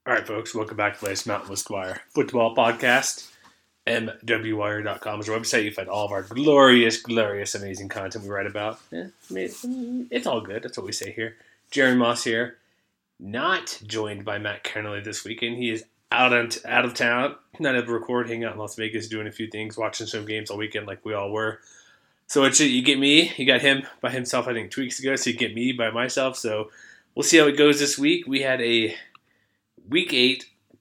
All right, folks, welcome back to the latest Mountain West Wire football podcast. MWWire.com is our website. You find all of our glorious, amazing content we write about. It's all good. That's what we say here. Jerry Moss here. Not joined by Matt Kennelly this weekend. He is out of town. Not able to record, hang out in Las Vegas, doing a few things, watching some games all weekend like we all were. So you get me. You got him by himself, I think, 2 weeks ago. So you get me by myself. So we'll see how it goes this week. We had a Week 8,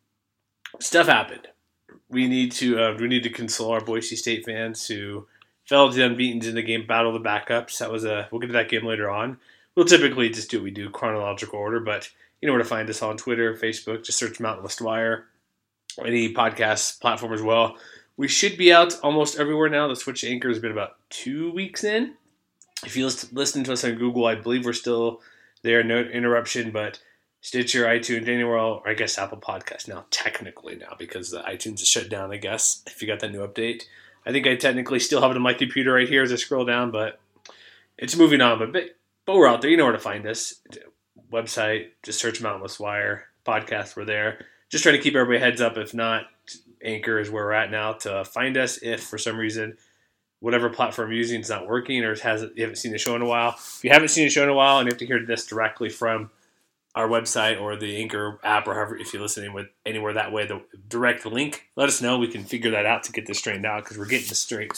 stuff happened. We need to console our Boise State fans who fell to the unbeaten in the game, battle the backups. We'll get to that game later on. We'll typically just do what we do, chronological order, but you know where to find us on Twitter, Facebook. Just search Mountain West Wire, any podcast platform as well. We should be out almost everywhere now. The switch to Anchor has been about 2 weeks in. If you listen to us on Google, I believe we're still there, no interruption, but Stitcher, iTunes, anywhere else, or I guess Apple Podcasts now, technically now, because the iTunes is shut down, I guess, if you got that new update. I think I technically still have it on my computer right here as I scroll down, but it's moving on. But we're out there. You know where to find us. Website, just search Mountain West Wire. Podcast, we're there. Just trying to keep everybody heads up. If not, Anchor is where we're at now to find us if, for some reason, whatever platform you're using is not working or you haven't seen the show in a while. If you haven't seen the show in a while and you have to hear this directly from our website or the Anchor app or however, if you're listening with anywhere that way, the direct link, let us know. We can figure that out to get this straightened out because we're getting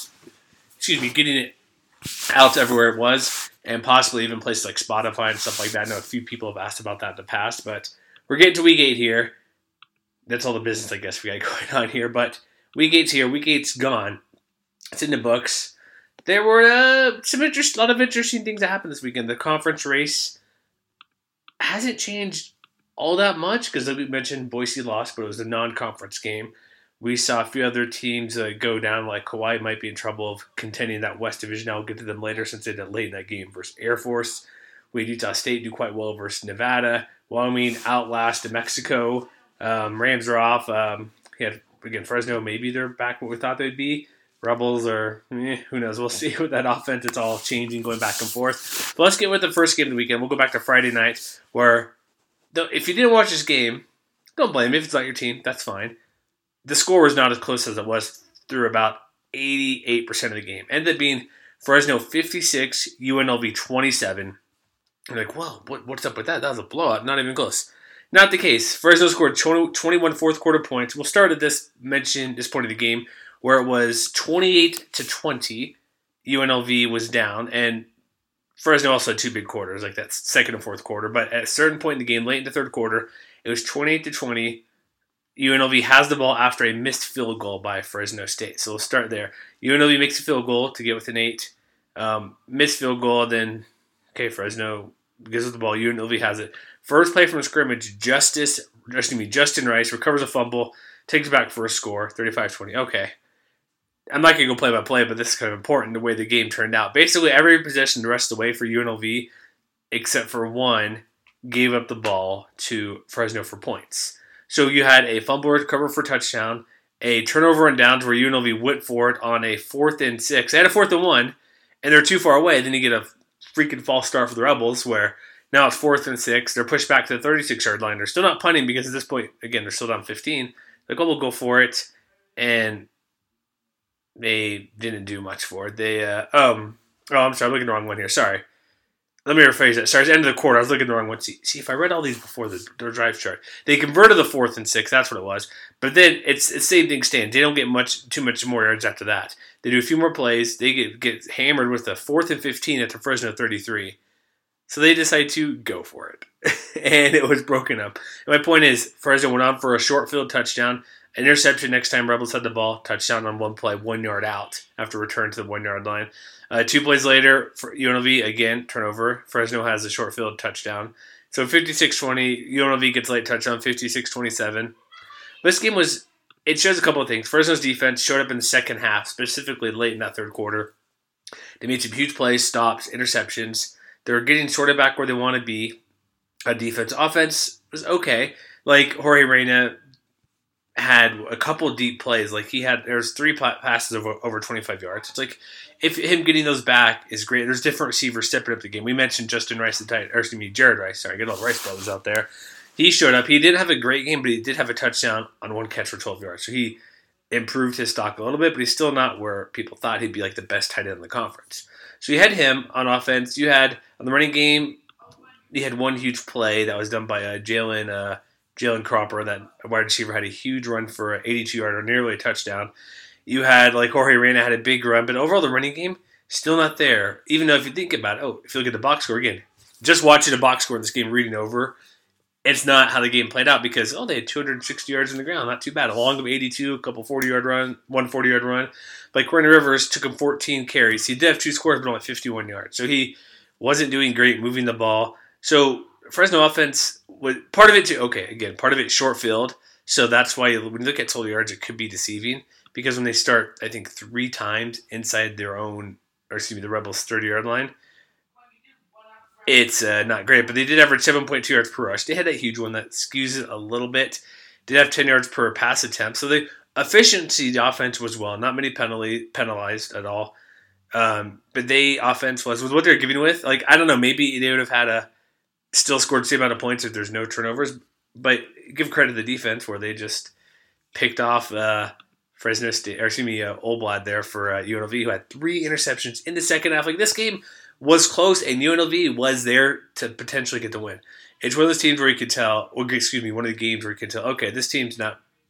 getting it out everywhere it was and possibly even places like Spotify and stuff like that. I know a few people have asked about that in the past, but we're getting to Week 8 here. That's all the business, I guess, we got going on here. But Week 8's here. Week 8's gone. It's in the books. There were a lot of interesting things that happened this weekend. The conference race hasn't changed all that much because, like we mentioned, Boise lost, but it was a non-conference game. We saw a few other teams go down, like Hawaii might be in trouble of contending that West Division. I'll get to them later since they did late in that game versus Air Force. We had Utah State do quite well versus Nevada. Wyoming outlast New Mexico. Rams are off. Fresno, maybe they're back what we thought they'd be. Rebels are, who knows? We'll see with that offense. It's all changing, going back and forth. But let's get with the first game of the weekend. We'll go back to Friday night, where if you didn't watch this game, don't blame me if it's not your team. That's fine. The score was not as close as it was through about 88% of the game. Ended up being Fresno 56, UNLV 27. You're like, whoa, what's up with that? That was a blowout. Not even close. Not the case. Fresno scored 21 fourth quarter points. We'll start at this point of the game, where it was 28-20, UNLV was down, and Fresno also had two big quarters, like that second and fourth quarter. But at a certain point in the game, late in the third quarter, it was 28-20. UNLV has the ball after a missed field goal by Fresno State. So we'll start there. UNLV makes a field goal to get within 8. Missed field goal, then, Fresno gives us the ball. UNLV has it. First play from scrimmage, Justin Rice recovers a fumble, takes it back for a score, 35-20. Okay. I'm not going to go play by play, but this is kind of important, the way the game turned out. Basically, every possession the rest of the way for UNLV, except for one, gave up the ball to Fresno for points. So you had a fumble recover for touchdown, a turnover and downs where UNLV went for it on a 4th and 6. They had a 4th and 1, and they're too far away. Then you get a freaking false start for the Rebels where now it's 4th and 6. They're pushed back to the 36-yard line. They're still not punting because at this point, again, they're still down 15. Like, we'll go for it, and they didn't do much for it. I'm sorry, I'm looking at the wrong one here. Sorry. Let me rephrase that. Sorry, it's the end of the quarter. I was looking at the wrong one. See, if I read all these before the drive chart. They converted the 4th and 6. That's what it was. But then it's the same thing stands. They don't get too much more yards after that. They do a few more plays. They get hammered with the 4th and 15 at the Fresno 33. So they decide to go for it. And it was broken up. And my point is, Fresno went on for a short field touchdown. Interception next time Rebels had the ball. Touchdown on one play, 1 yard out after return to the 1 yard line. 2 plays later, for UNLV, again, turnover. Fresno has a short field touchdown. So 56-20, UNLV gets late touchdown, 56-27. This game it shows a couple of things. Fresno's defense showed up in the second half, specifically late in that third quarter. They made some huge plays, stops, interceptions. They're getting sort of back where they want to be. Defense. Offense was okay. Like, Jorge Reyna had a couple deep plays. Like, there's 3 passes over 25 yards. It's like, if him getting those back is great. There's different receivers stepping up the game. We mentioned Jared Rice. Sorry, get all the Rice brothers out there. he showed up. He didn't have a great game, but he did have a touchdown on one catch for 12 yards. So he improved his stock a little bit, but he's still not where people thought he'd be like the best tight end in the conference. So you had him on offense. You had on the running game, you had one huge play that was done by Jalen Cropper. That wide receiver had a huge run for an 82-yarder, nearly a touchdown. You had like Jorge Reyna had a big run, but overall the running game still not there. Even though if you think about it, if you look at the box score again, just watching the box score in this game, reading over, it's not how the game played out because they had 260 yards in the ground, not too bad. A long of 82, a couple 40-yard run, one 40-yard run. But Courtney Rivers took him 14 carries. He did have 2 scores, but only 51 yards. So he wasn't doing great moving the ball. So Fresno offense was part of it too. Okay, again, part of it short field. So that's why when you look at total yards, it could be deceiving because when they start, I think 3 times inside the Rebels' 30-yard line, it's not great. But they did average 7.2 yards per rush. They had that huge one that skews it a little bit. Did have 10 yards per pass attempt. So the efficiency, the offense was well. Not many penalized at all. But the offense was what they're giving with. Like, I don't know, maybe they would have had still scored the same amount of points if there's no turnovers. But give credit to the defense where they just picked off Fresno State, Oblad there for UNLV, who had 3 interceptions in the second half. Like, this game was close, and UNLV was there to potentially get the win. It's one of those teams where you could tell, one of the games where you could tell, okay, this team's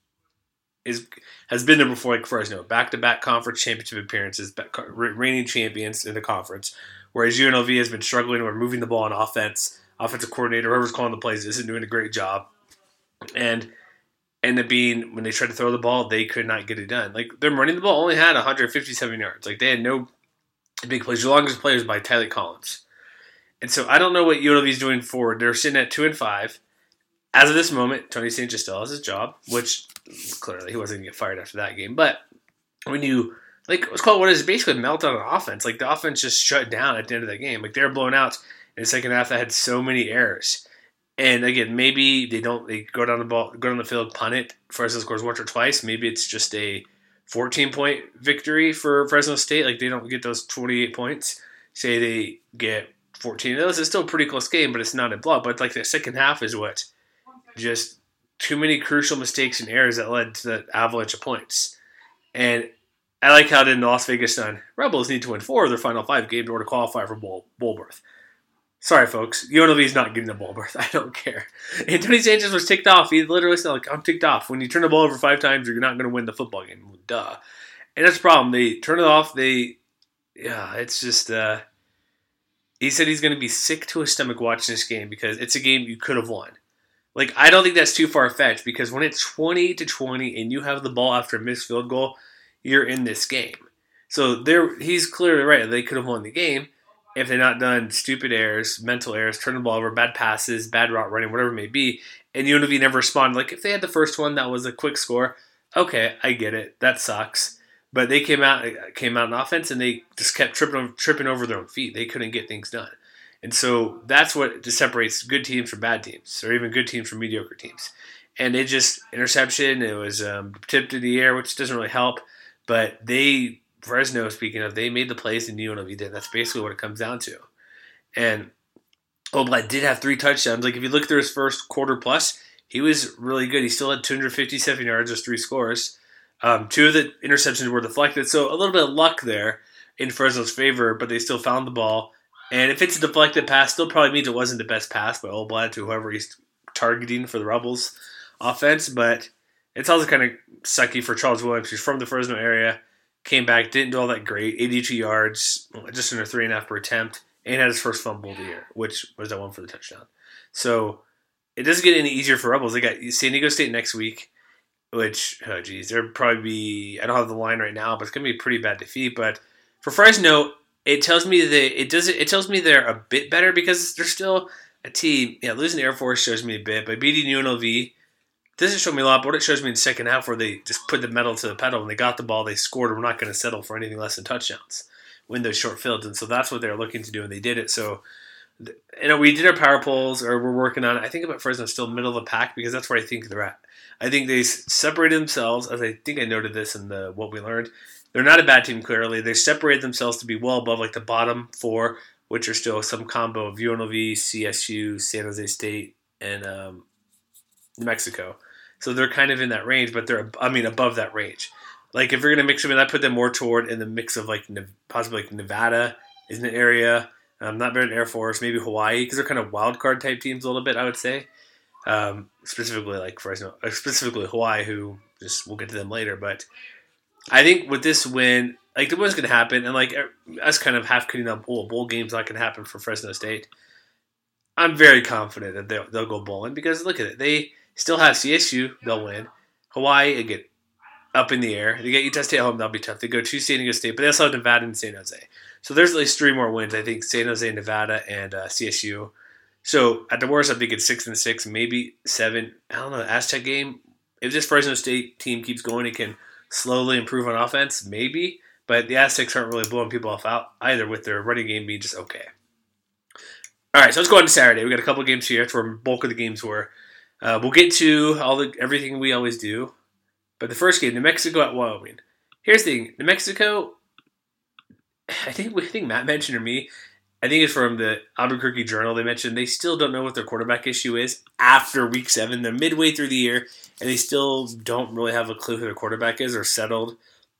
has been there before, like Fresno, back-to-back conference championship appearances, reigning champions in the conference, whereas UNLV has been struggling with moving the ball on offense. Offensive coordinator, whoever's calling the plays, isn't doing a great job. And ended up being, when they tried to throw the ball, they could not get it done. Like, them running the ball only had 157 yards. Like, they had no big plays. The longest play was by Tyler Collins. And so I don't know what UNLV is doing forward. They're sitting at 2-5. As of this moment, Tony Sanchez still has his job, which clearly he wasn't going to get fired after that game. But when you, let's call it what is basically a meltdown on offense. Like, the offense just shut down at the end of that game. Like, they were blown out in the second half that had so many errors. And again, maybe they go down the field, punt it. Fresno scores once or twice. Maybe it's just a 14-point victory for Fresno State. Like, they don't get those 28 points. Say they get 14 of those. It's still a pretty close game, but it's not a blowout. But like the second half is what just too many crucial mistakes and errors that led to the avalanche of points. And I like how in the Las Vegas Sun, Rebels need to win 4 of their final 5 games in order to qualify for bowl berth. Sorry, folks. UNLV is not getting a bowl berth. I don't care. And Tony Sanchez was ticked off. He literally said, I'm ticked off. When you turn the ball over 5 times, you're not going to win the football game. Well, duh. And that's the problem. They turn it off. It's just, he said he's going to be sick to his stomach watching this game because it's a game you could have won. Like, I don't think that's too far-fetched because when it's 20-20 and you have the ball after a missed field goal, you're in this game. So he's clearly right. They could have won the game if they're not done stupid errors, mental errors, turning the ball over, bad passes, bad route running, whatever it may be, and UNLV never responded. Like, if they had the first one that was a quick score, okay, I get it. That sucks. But they came out in offense, and they just kept tripping over their own feet. They couldn't get things done. And so that's what just separates good teams from bad teams, or even good teams from mediocre teams. And it just, interception, it was tipped in the air, which doesn't really help. But Fresno, speaking of, they made the plays and UNLV did. That's basically what it comes down to. And Oblad did have 3 touchdowns. Like, if you look through his first quarter plus, he was really good. He still had 257 yards, just 3 scores. 2 of the interceptions were deflected, so a little bit of luck there in Fresno's favor, but they still found the ball. And if it's a deflected pass, still probably means it wasn't the best pass by Oblad to whoever he's targeting for the Rebels offense. But it's also kind of sucky for Charles Williams, who's from the Fresno area, came back, didn't do all that great, 82 yards, just under 3.5 per attempt, and had his first fumble of the year, which was that one for the touchdown. So it doesn't get any easier for Rebels. They got San Diego State next week, which, there'll probably be, I don't have the line right now, but it's going to be a pretty bad defeat. But for Fresno, it tells me they're a bit better because they're still a team. Yeah, losing Air Force shows me a bit, but beating UNLV doesn't show me a lot, but what it shows me in the second half where they just put the metal to the pedal. When they got the ball, they scored. We're not going to settle for anything less than touchdowns, win those short fields. And so that's what they're looking to do, and they did it. So, we did our power polls, or we're working on it. I think about Fresno still middle of the pack because that's where I think they're at. I think they separated themselves, as I think I noted this in what we learned. They're not a bad team, clearly. They separated themselves to be well above like the bottom 4, which are still some combo of UNLV, CSU, San Jose State, and New Mexico. So they're kind of in that range, but they're above that range. Like if you're gonna mix them in, I put them more toward in the mix of like possibly like Nevada is an area. Not very Air Force, maybe Hawaii because they're kind of wild card type teams a little bit. I would say specifically like Fresno, specifically Hawaii, who just we'll get to them later. But I think with this win, like the win's gonna happen, and like us kind of half kidding on bowl game's not gonna happen for Fresno State. I'm very confident that they'll go bowling because look at it, they still have CSU, they'll win. Hawaii, they get up in the air. They get Utah State at home, that'll be tough. They go to San Diego State, but they also have Nevada and San Jose. So there's at least 3 more wins. I think San Jose, Nevada, and CSU. So at the worst, I think it's 6-6, maybe 7. I don't know. Aztec game. If this Fresno State team keeps going, it can slowly improve on offense, maybe. But the Aztecs aren't really blowing people off out either, with their running game being just okay. All right, so let's go on to Saturday. We got a couple games here. That's where the bulk of the games were. We'll get to everything we always do. But the first game, New Mexico at Wyoming. Here's the thing. New Mexico, I think Matt mentioned or me, I think it's from the Albuquerque Journal. They mentioned they still don't know what their quarterback issue is after Week 7. They're midway through the year, and they still don't really have a clue who their quarterback is or settled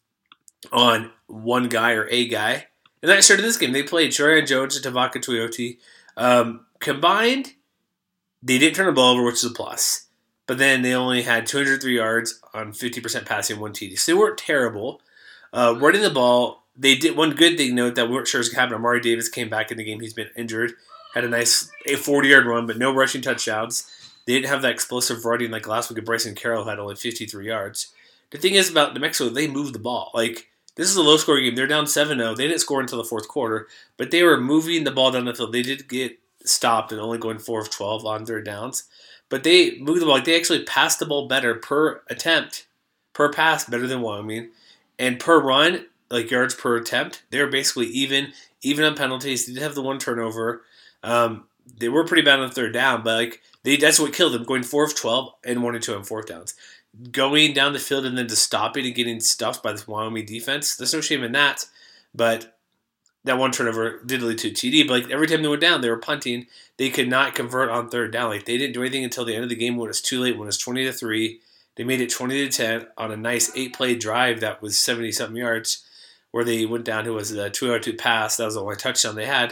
on one guy or a guy. And that started this game. They played Shorian Jones and Tavaka Toyota. Combined, they didn't turn the ball over, which is a plus. But then they only had 203 yards on 50% passing, 1 TD. So they weren't terrible. Running the ball, they did one good thing, note that we weren't sure was going to happen. Amari Davis came back in the game. He's been injured. Had a 40-yard run, but no rushing touchdowns. They didn't have that explosive running like last week. Bryson Carroll had only 53 yards. The thing is about New Mexico, they moved the ball. Like, this is a low-scoring game. They're down 7-0. They didn't score until the fourth quarter, but they were moving the ball down the field. They did get stopped and only going 4 of 12 on third downs. But they moved the ball. Like, they actually passed the ball better per attempt, per pass, better than Wyoming. And per run, like yards per attempt, they were basically even on penalties. They did have the 1 turnover. They were pretty bad on third down, but like that's what killed them, going 4 of 12 and 1 and 2 on fourth downs. Going down the field and then just stopping and getting stuffed by this Wyoming defense, there's no shame in that. But that 1 turnover did lead to a TD. But like every time they went down, they were punting. They could not convert on third down. Like they didn't do anything until the end of the game when it was too late, when it was 20-3. They made it 20-10 on a nice 8-play drive that was 70-something yards, where they went down. It was a 2-2 pass. That was the only touchdown they had.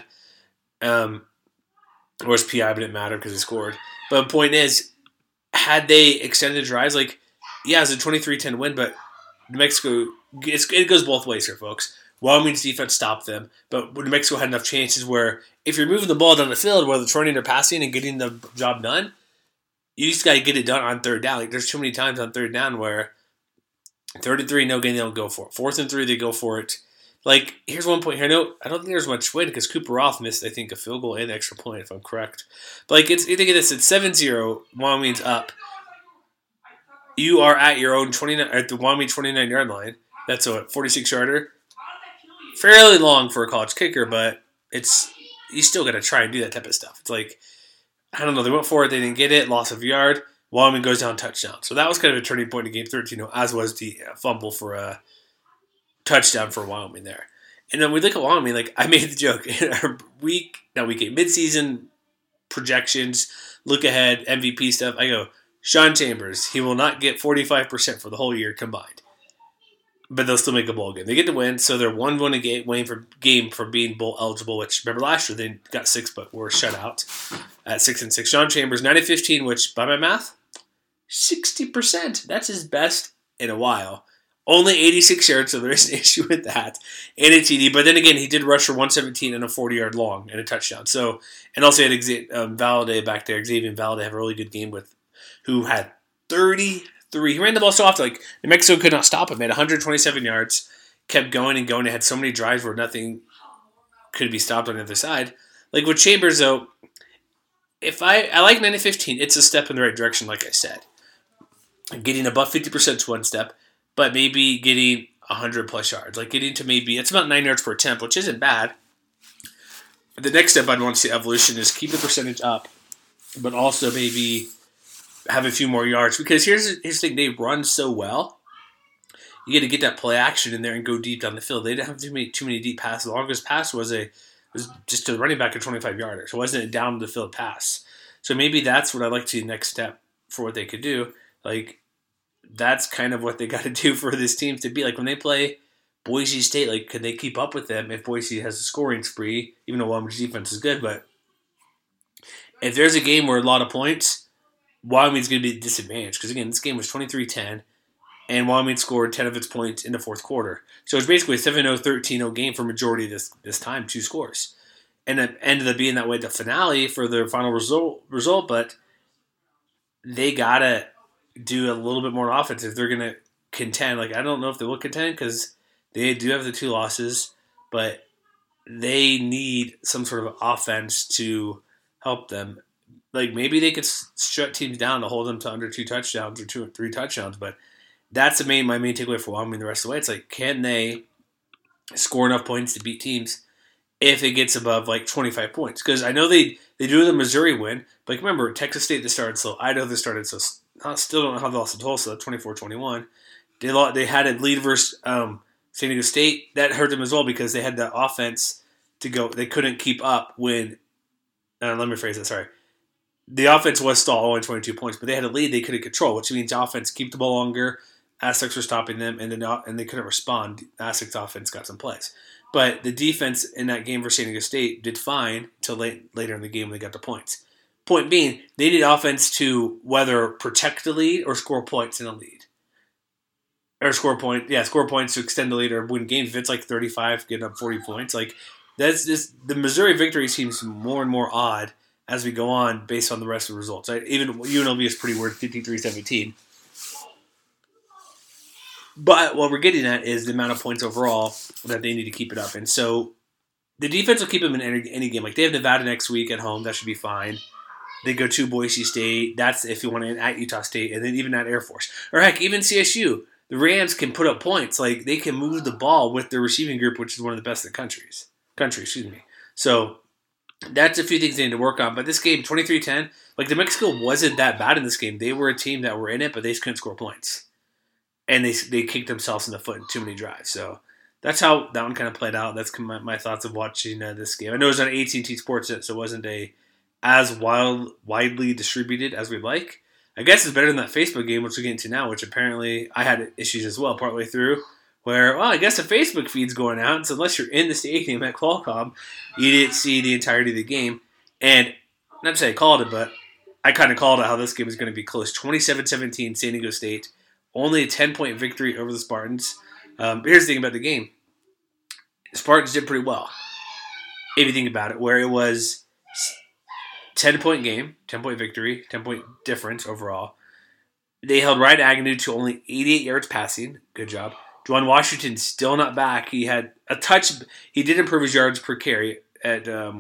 Or was PI, but it didn't matter because they scored. But the point is, had they extended drives, like, yeah, it was a 23-10 win, but New Mexico, it goes both ways here, folks. Wyoming's defense stopped them, but New Mexico had enough chances where if you're moving the ball down the field, whether it's running or passing and getting the job done, you just got to get it done on third down. Like, there's too many times on third down where 3rd-3, no gain, they don't go for it. 4th-3, they go for it. Like, here's one point here. No, I don't think there's much win because Cooper Roth missed, I think, a field goal and an extra point, if I'm correct. But, like, think of this. It's 7-0. Wyoming's up. You are at your own at the Wyoming 29-yard line. That's a 46-yarder. Fairly long for a college kicker, but you still got to try and do that type of stuff. It's like, I don't know. They went for it. They didn't get it. Loss of yard. Wyoming goes down touchdown. So that was kind of a turning point in game 13, as was the fumble for a touchdown for Wyoming there. And then we look at Wyoming, like I made the joke in our mid-season projections, look ahead, MVP stuff. I go, Sean Chambers, he will not get 45% for the whole year combined. But they'll still make a bowl game. They get to win, so they're 1-1 game for being bowl eligible, which remember last year they got 6, but were shut out at 6-6. Sean Chambers, 9-15, which by my math, 60%. That's his best in a while. Only 86 yards, so there is an issue with that. And a TD. But then again, he did rush for 117 and a 40-yard long and a touchdown. So, and also he had Valladay back there. Xavier Valladay had a really good game who had 33. He ran the ball so often. Like, New Mexico could not stop him. He had 127 yards. Kept going and going. They had so many drives where nothing could be stopped on the other side. Like with Chambers, though, I like 9-15. It's a step in the right direction, like I said. Getting above 50% is one step. But maybe getting 100-plus yards. Like getting to it's about 9 yards per attempt, which isn't bad. The next step I'd want to see evolution is keep the percentage up, but also maybe have a few more yards. Because here's the thing, they run so well. You got to get that play action in there and go deep down the field. They didn't have too many deep passes. The longest pass was just a running back, a 25-yarder. So it wasn't a down the field pass. So maybe that's what I'd like to see next step. for what they could do. Like, that's kind of what they got to do for this team to be. Like, when they play Boise State, like, could they keep up with them if Boise has a scoring spree, even though Wyoming's defense is good? But if there's a game where a lot of points, Wyoming's going to be disadvantaged. Because, again, this game was 23-10, and Wyoming scored 10 of its points in the fourth quarter. So it's basically a 7-0, 13-0 game for majority of this time, 2 scores. And it ended up being that way at the finale for their final result, but they got to do a little bit more offense if they're going to contend. Like, I don't know if they will contend because they do have the 2 losses, but they need some sort of offense to help them. Like, maybe they could shut teams down to hold them to under 2 touchdowns or 2 or 3 touchdowns, but that's my main takeaway for Wyoming the rest of the way. It's like, can they score enough points to beat teams if it gets above like 25 points? Because I know they do the Missouri win, but like, remember, Texas State, they started slow. Idaho, they started so. I still don't know how they lost to Tulsa, 24-21. They had a lead versus San Diego State. That hurt them as well because they had the offense to go. They couldn't keep up when. Let me phrase that. Sorry. The offense was still only 22 points, but they had a lead they couldn't control, which means the offense keep the ball longer. Aztecs were stopping them, and they couldn't respond. Aztecs offense got some plays. But the defense in that game for San Diego State did fine until later in the game when they got the points. Point being, they need offense to whether protect the lead or score points in a lead. Or score points to extend the lead or win games. If it's like 35, getting up 40 points. Like, that's just, the Missouri victory seems more and more odd as we go on based on the rest of the results. Even UNLV is pretty weird, 53-17. But what we're getting at is the amount of points overall that they need to keep it up. And so the defense will keep them in any game. Like, they have Nevada next week at home. That should be fine. They go to Boise State. That's if you want to, at Utah State. And then even at Air Force. Or heck, even CSU. The Rams can put up points. Like, they can move the ball with their receiving group, which is one of the best in the country. So that's a few things they need to work on. But this game, 23-10, like, New Mexico wasn't that bad in this game. They were a team that were in it, but they just couldn't score points. And they kicked themselves in the foot in too many drives. So that's how that one kind of played out. That's my thoughts of watching this game. I know it was on AT&T Sports, so it wasn't as widely distributed as we'd like. I guess it's better than that Facebook game, which we'll get into now, which apparently I had issues as well partway through, where, well, I guess the Facebook feed's going out, so unless you're in the stadium at Qualcomm, you didn't see the entirety of the game. And not to say I called it, but I kind of called it how this game is going to be close. 27-17, San Diego State. Only a 10-point victory over the Spartans. But here's the thing about the game. The Spartans did pretty well, if you think about it, where it was 10-point game, 10-point victory, 10-point difference overall. They held Ryan Agnew to only 88 yards passing. Good job. Juwan Washington still not back. He had a touch. He did improve his yards per carry at,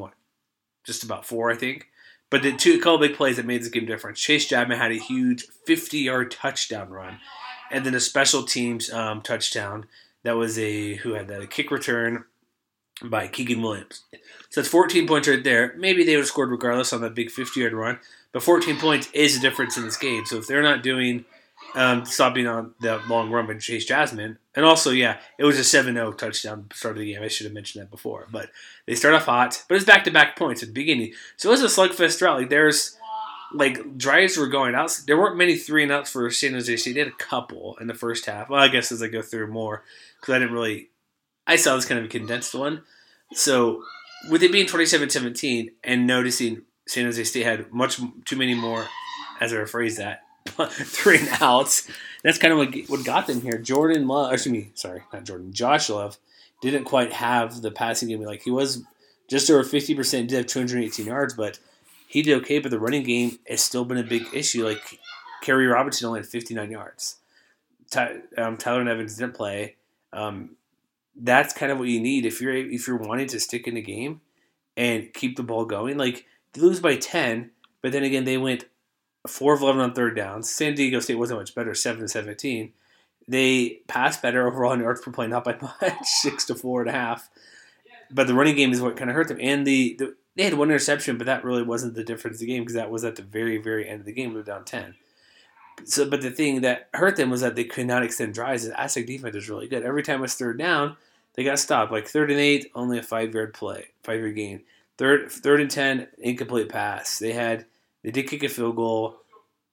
just about 4, I think. But a couple big plays that made this game different. Chase Jabman had a huge 50-yard touchdown run. And then a special teams touchdown that was a kick return by Keegan Williams. So that's 14 points right there. Maybe they would have scored regardless on that big 50-yard run. But 14 points is the difference in this game. So if they're not doing stopping on that long run by Chase Jabman, and also, yeah, it was a 7-0 touchdown start of the game. I should have mentioned that before. But they start off hot. But it's back-to-back points at the beginning. So it was a slugfest throughout. Like, there's... Like, drives were going out. There weren't many 3-and-outs for San Jose State. They had a couple in the first half. Well, I guess as I go through more, because I saw this kind of a condensed one. So, with it being 27-17 and noticing San Jose State had much too many more, as I rephrase that, 3-and-outs, that's kind of what got them here. Josh Love didn't quite have the passing game. Like, he was just over 50%, did have 218 yards, but he did okay, but the running game has still been a big issue. Like, Kerry Robinson only had 59 yards. Tyler Nevins didn't play. That's kind of what you need if you're wanting to stick in the game and keep the ball going. Like, they lose by 10, but then again, they went 4 of 11 on third downs. San Diego State wasn't much better, 7-17. They passed better overall in yards per play, not by much, 6 to 4.5. But the running game is what kind of hurt them. And they had one interception, but that really wasn't the difference of the game because that was at the very, very end of the game. We were down 10. So, but the thing that hurt them was that they could not extend drives. The Aztec defense was really good. Every time it was third down, they got stopped. Like 3rd and 8, only a 5-yard gain. Third and 10, incomplete pass. They did kick a field goal.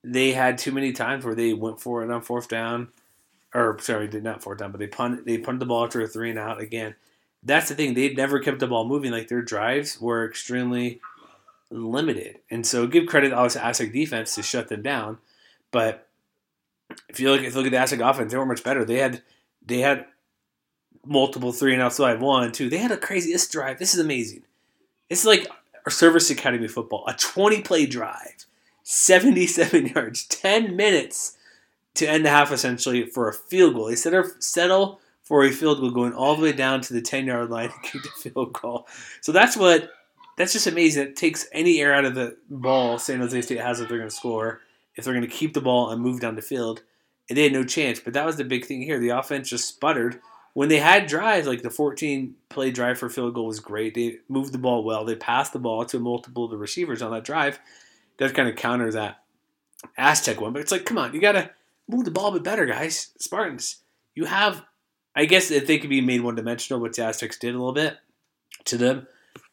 they had too many times where they went for it on fourth down, or sorry, not fourth down, but they punted the ball after a 3 and out again. That's the thing; they never kept the ball moving. Like their drives were extremely limited, and so give credit to Aztec defense to shut them down. But if you look at the Aztec offense, they were much better. They had multiple 3 and outs. So I have 1, 2. They had a crazy this drive. This is amazing. It's like our Service Academy football, a 20-play drive, 77 yards, 10 minutes to end the half essentially for a field goal. They settle for a field goal going all the way down to the 10-yard line to kick the field goal. So that's just amazing. It takes any air out of the ball San Jose State has if they're going to score, if they're going to keep the ball and move down the field. And they had no chance. But that was the big thing here. The offense just sputtered. When they had drives, like the 14-play drive for field goal was great. They moved the ball well. They passed the ball to multiple of the receivers on that drive. That kind of counter that Aztec one. But it's like, come on, you got to move the ball a bit better, guys. Spartans, you have, I guess if they could be made one-dimensional, which the Aztecs did a little bit to them,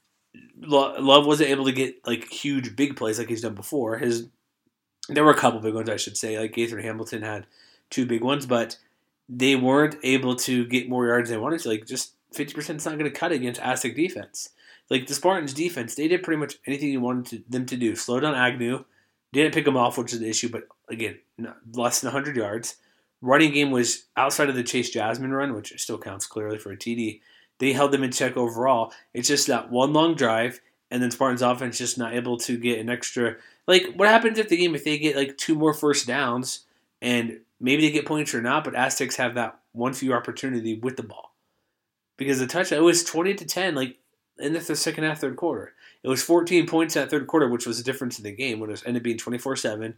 Love wasn't able to get like huge, big plays like he's done before. There were a couple big ones, I should say. Like Gaither Hamilton had 2 big ones, but they weren't able to get more yards than they wanted to. Like, just 50% is not going to cut against Aztec defense. Like, the Spartans defense, they did pretty much anything you wanted them to do. Slow down Agnew. Didn't pick him off, which is the issue, but again, less than 100 yards. Running game was outside of the Chase Jasmine run, which still counts clearly for a TD. They held them in check overall. It's just that one long drive, and then Spartans offense just not able to get an extra. Like, what happens if they get like 2 more first downs, and maybe they get points or not, but Aztecs have that one few opportunity with the ball. Because the touchdown, it was 20-10, like, in the second half, third quarter. It was 14 points that third quarter, which was the difference in the game when it ended up being 24-7.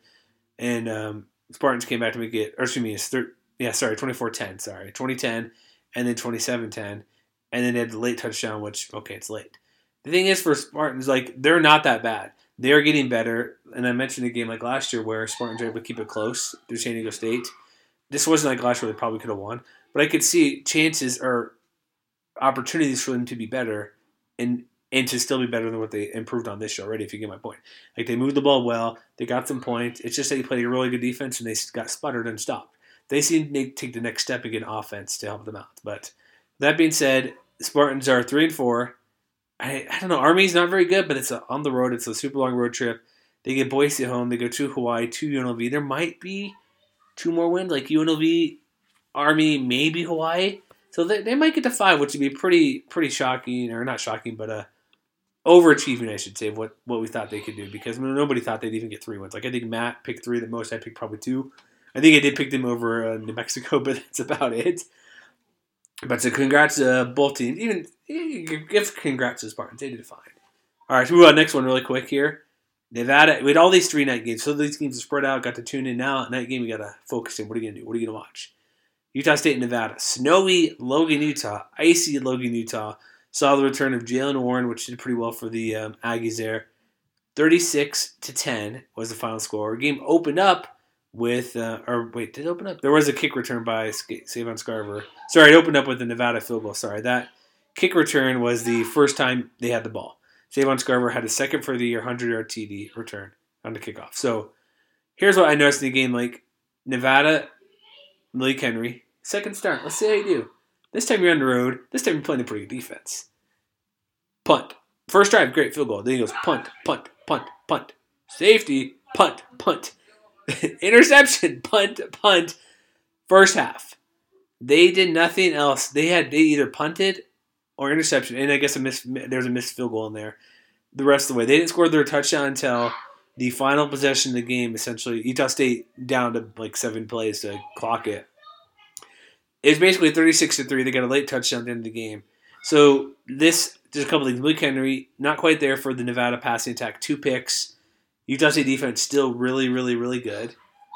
And Spartans came back to make it, or excuse me, 24-10, 2010, and then 27-10. And then they had the late touchdown, which, okay, it's late. The thing is for Spartans, like, they're not that bad. They're getting better. And I mentioned a game like last year where Spartans were able to keep it close through San Diego State. This wasn't like last year where they probably could have won. But I could see chances or opportunities for them to be better and to still be better than what they improved on this year already, if you get my point. Like, they moved the ball well. They got some points. It's just that they played a really good defense and they got sputtered and stopped. They seem to take the next step and get an offense to help them out. But that being said, Spartans are 3-4. I don't know. Army's not very good, but it's on the road. It's a super long road trip. They get Boise at home. They go to Hawaii, to UNLV. There might be 2 more wins, like UNLV, Army, maybe Hawaii. So they might get to 5, which would be pretty shocking, or not shocking, but overachieving, I should say, of what we thought they could do. Because nobody thought they'd even get 3 wins. Like, I think Matt picked 3 the most. I picked probably 2. I think I did pick them over New Mexico, but that's about it. But so congrats to both teams. Even give congrats to Spartans. They did fine. All right, so move on. Next one really quick here. Nevada. We had all these 3 night games. So these games are spread out. Got to tune in now. Night game, we got to focus in. What are you going to do? What are you going to watch? Utah State and Nevada. Snowy Logan, Utah. Icy Logan, Utah. Saw the return of Jalen Warren, which did pretty well for the Aggies there. 36-10 was the final score. Game opened up with, did it open up? There was a kick return by Savon Scarver. Sorry, it opened up with the Nevada field goal. Sorry, that kick return was the first time they had the ball. Savon Scarver had a second for the year 100-yard TD return on the kickoff. So here's what I noticed in the game. Like, Nevada, Malik Henry, second start. Let's see how you do. This time you're on the road. This time you're playing a pretty good defense. Punt. First drive, great field goal. Then he goes punt, punt, punt, punt. Safety, punt, punt. Interception, punt, punt. First half. They did nothing else. They either punted or interception. And I guess there's a missed field goal in there. The rest of the way. They didn't score their touchdown until the final possession of the game, essentially. Utah State down to like 7 plays to clock it. It was basically 36-3. They got a late touchdown at the end of the game. So just a couple things. Malik Henry, not quite there for the Nevada passing attack. 2 picks. Utah State defense still really, really, really good.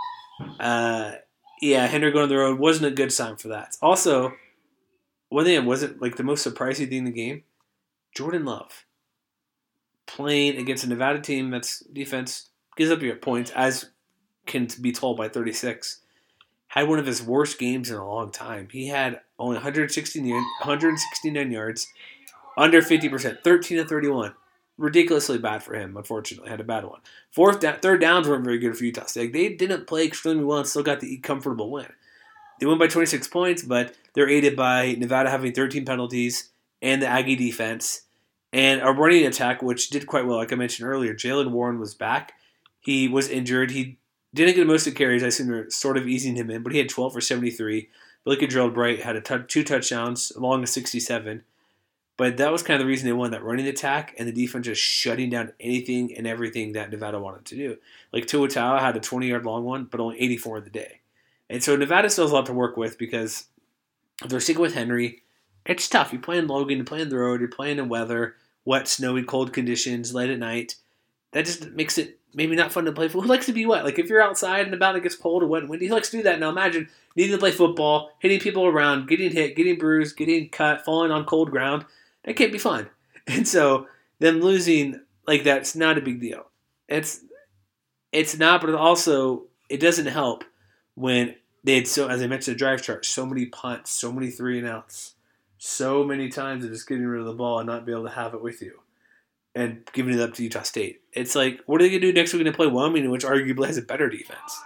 Henry going on the road wasn't a good sign for that. Also, one thing that wasn't like the most surprising thing in the game, Jordan Love playing against a Nevada team that's defense gives up your points, as can be told by 36. Had one of his worst games in a long time. He had only 169 yards, under 50%, 13 of 31. ridiculously bad for him, unfortunately. Had a bad one. Third downs weren't very good for Utah State. They didn't play extremely well and still got the comfortable win. They won by 26 points, but they're aided by Nevada having 13 penalties and the Aggie defense and a running attack, which did quite well. Like I mentioned earlier, Jalen Warren was back. He was injured. He didn't get most of the carries. I assume they're sort of easing him in, but he had 12 for 73. Billy Gerald-Bright had two touchdowns along with 67. But that was kind of the reason they won, that running attack and the defense just shutting down anything and everything that Nevada wanted to do. Like Tua Taua had a 20-yard long one, but only 84 in the day. And so Nevada still has a lot to work with because if they're sticking with Henry, it's tough. You're playing Logan, you're playing the road, you're playing in weather, wet, snowy, cold conditions, late at night. That just makes it maybe not fun to play. Who likes to be wet? Like if you're outside and about and it gets cold or wet and windy, he likes to do that. Now imagine needing to play football, hitting people around, getting hit, getting bruised, getting cut, falling on cold ground. That can't be fun. And so them losing like that's not a big deal. It's not, but it doesn't help when they had, so as I mentioned, the drive chart, so many punts, so many 3-and-outs, so many times of just getting rid of the ball and not be able to have it with you and giving it up to Utah State. It's like, what are they going to do next week to play Wyoming, which arguably has a better defense?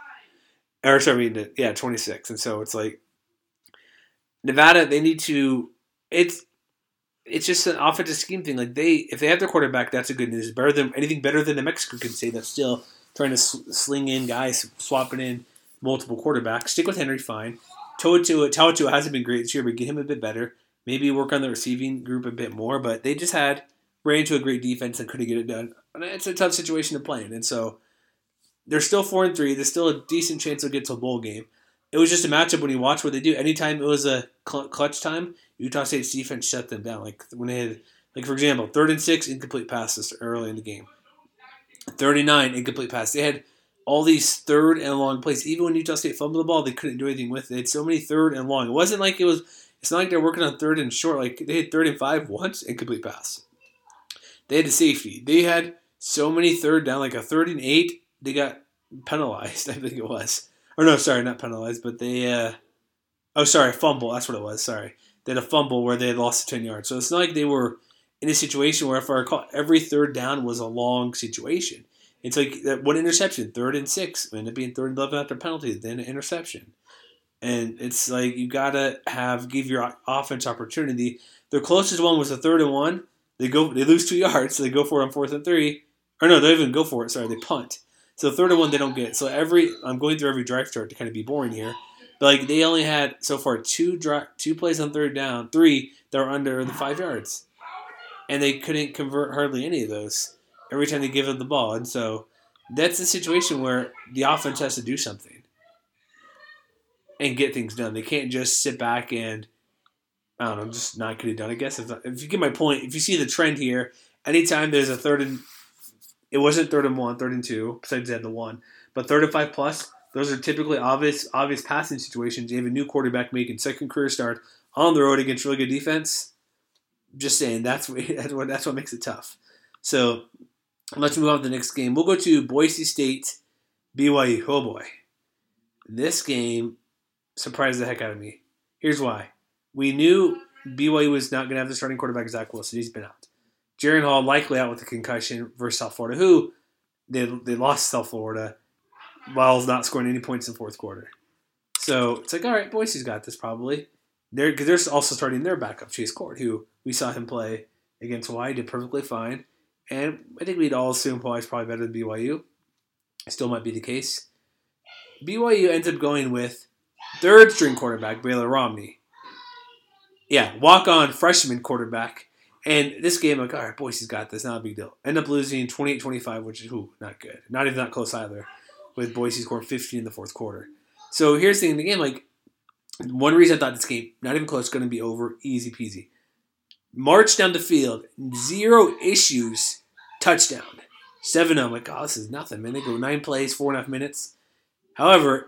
26. And so it's like Nevada, they need to. It's just an offensive scheme thing. Like if they have their quarterback, that's a good news. Anything better than New Mexico can say. That's still trying to sling in guys, swapping in multiple quarterbacks. Stick with Henry, fine. Tua hasn't been great this year, but get him a bit better. Maybe work on the receiving group a bit more. But they just ran into a great defense and couldn't get it done. And it's a tough situation to play in. And so they're still 4-3. There's still a decent chance they'll get to a bowl game. It was just a matchup when you watch what they do. Anytime it was a clutch time, Utah State's defense shut them down. Like when they had, like for example, 3rd and 6 incomplete passes early in the game. 39 incomplete passes. They had all these 3rd and long plays. Even when Utah State fumbled the ball, they couldn't do anything with it. They had so many 3rd and long. It wasn't like it's not like they're working on 3rd and short. Like they had 3rd and 5 once, incomplete pass. They had the safety. They had so many 3rd down, like a 3rd and 8, they got penalized, I think it was. Or no, sorry, not penalized, but they, fumble. That's what it was, sorry. They had a fumble where they had lost 10 yards. So it's not like they were in a situation where, if I recall, every 3rd down was a long situation. It's like that one interception, 3rd and 6, ended up being 3rd and 11 after penalty, then an interception. And it's like you got to give your offense opportunity. Their closest one was a 3rd and 1. They lose 2 yards, so they go for it on 4th and 3. Or no, they don't even go for it, sorry, they punt. So 3rd and 1 they don't get. So I'm going through every drive chart to kind of be boring here. But like they only had so far two plays on 3rd down, 3 that were under the 5 yards. And they couldn't convert hardly any of those every time they give them the ball. And so that's a situation where the offense has to do something and get things done. They can't just sit back and, I don't know, just not get it done. I guess if you get my point, if you see the trend here, anytime there's a 3rd and, it wasn't 3rd and 1, 3rd and 2, besides they had the 1, but 3rd and 5 plus, those are typically obvious passing situations. You have a new quarterback making second career start on the road against really good defense. Just saying, that's what makes it tough. So let's move on to the next game. We'll go to Boise State, BYU. Oh boy, this game surprised the heck out of me. Here's why: we knew BYU was not going to have the starting quarterback Zach Wilson. He's been out. Jaren Hall likely out with a concussion versus South Florida, who they lost South Florida while not scoring any points in the 4th quarter. So it's like, all right, Boise's got this probably. Because they're also starting their backup, Chase Cord, who we saw him play against Hawaii, did perfectly fine. And I think we'd all assume Hawaii's probably better than BYU. Still might be the case. BYU ends up going with 3rd-string quarterback, Baylor Romney. Yeah, walk-on freshman quarterback. And this game, like, all right, Boise's got this, not a big deal. End up losing 28-25, which is, not good. Not even that close either, with Boise scoring 15 in the 4th quarter. So here's the thing in the game, like, one reason I thought this game, not even close, going to be over, easy peasy. March down the field, 0 issues, touchdown. 7-0, I'm like, oh, this is nothing, man. They go 9 plays, 4.5 minutes. However,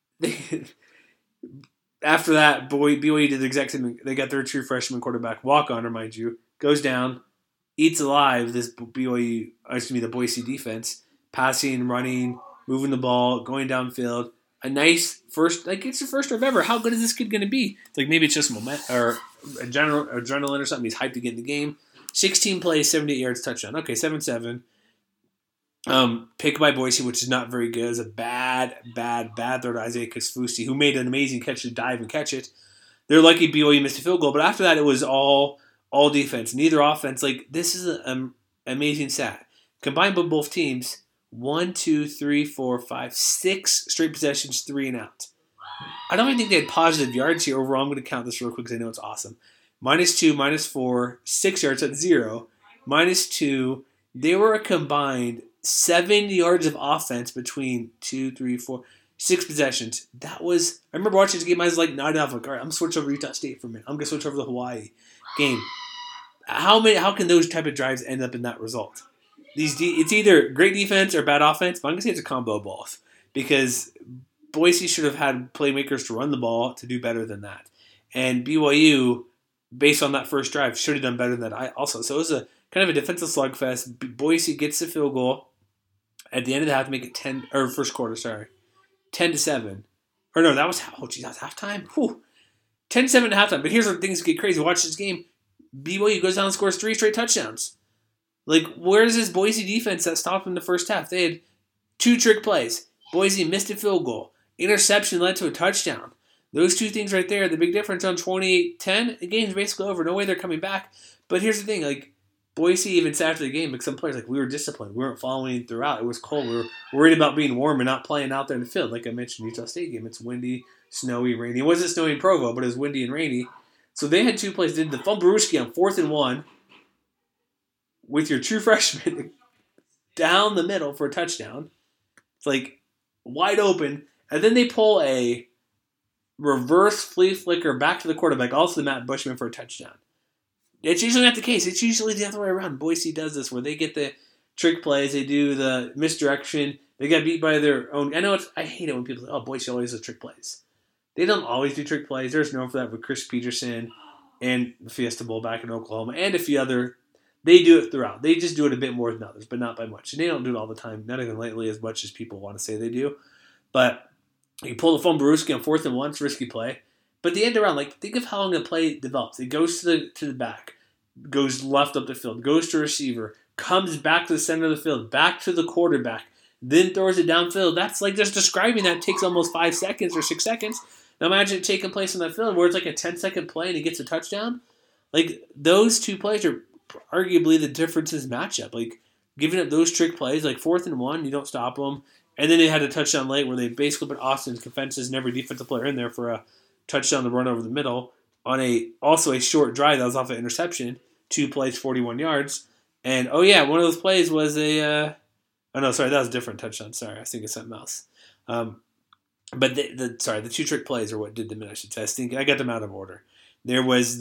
after that, BYU did the exact same thing. They got their true freshman quarterback, walk-on, remind you, goes down, eats alive the Boise defense, passing, running, moving the ball, going downfield. A nice first, like it's the first time ever. How good is this kid going to be? It's like maybe it's just moment or adrenaline or something. He's hyped to get in the game. 16 plays, 78 yards, touchdown. Okay, 7-7. Pick by Boise, which is not very good. It was a bad throw to Isaiah Kasfusi, who made an amazing catch to dive and catch it. They're lucky BYU missed a field goal, but after that, it was all defense, neither offense. Like, this is an amazing stat. Combined by both teams, 1, 2, 3, 4, 5, 6 straight possessions, 3 and out. I don't even think they had positive yards here overall. I'm going to count this real quick because I know it's awesome. -2, -4, 6 yards at 0, -2. They were a combined 7 yards of offense between 2, 3, 4, 6 possessions. That was, I remember watching this game, I was like, not enough. Like, all right, I'm going to switch over to Utah State for a minute. I'm going to switch over to the Hawaii game. How can those type of drives end up in that result? It's either great defense or bad offense, but I'm going to say it's a combo of both. Because Boise should have had playmakers to run the ball to do better than that. And BYU, based on that first drive, should have done better than that also. So it was a kind of a defensive slugfest. Boise gets the field goal at the end of the half to make it 10-7. Or no, that was halftime. Whew. 10-7 at halftime. But here's where things get crazy. Watch this game. BYU goes down and scores 3 straight touchdowns. Like, where's this Boise defense that stopped them in the first half? They had 2 trick plays. Boise missed a field goal. Interception led to a touchdown. Those 2 things right there, the big difference on 28-10, the game's basically over. No way they're coming back. But here's the thing, like, Boise even said after the game, like, some players, like, we were disciplined. We weren't following throughout. It was cold. We were worried about being warm and not playing out there in the field. Like I mentioned, Utah State game, it's windy, snowy, rainy. It wasn't snowy in Provo, but it was windy and rainy. So they had 2 plays. Did the Fumbruski on 4th and 1 with your true freshman down the middle for a touchdown. It's like wide open. And then they pull a reverse flea flicker back to the quarterback, also to Matt Bushman for a touchdown. It's usually not the case. It's usually the other way around. Boise does this where they get the trick plays. They do the misdirection. They got beat by their own. I hate it when people say, oh, Boise always does trick plays. They don't always do trick plays. There's known for that with Chris Peterson and the Fiesta Bowl back in Oklahoma and a few other. They do it throughout. They just do it a bit more than others, but not by much. And they don't do it all the time, not even lately as much as people want to say they do. But you pull the phone Baruski on 4th and 1, it's a risky play. But the end around, like, think of how long the play develops. It goes to the back, goes left up the field, goes to receiver, comes back to the center of the field, back to the quarterback, then throws it downfield. That's like just describing that takes almost 5 seconds or 6 seconds. Now imagine it taking place on that field where it's like a 10-second play and he gets a touchdown. Like, those 2 plays are arguably the differences matchup. Like, giving up those trick plays, like 4th and 1, you don't stop them. And then they had a touchdown late where they basically put Austin's defenses and every defensive player in there for a touchdown to run over the middle on also a short drive that was off an interception. 2 plays, 41 yards. And, one of those plays was that was a different touchdown. Sorry, I was thinking something else. But the 2 trick plays are what did them in, I should say. I got them out of order. There was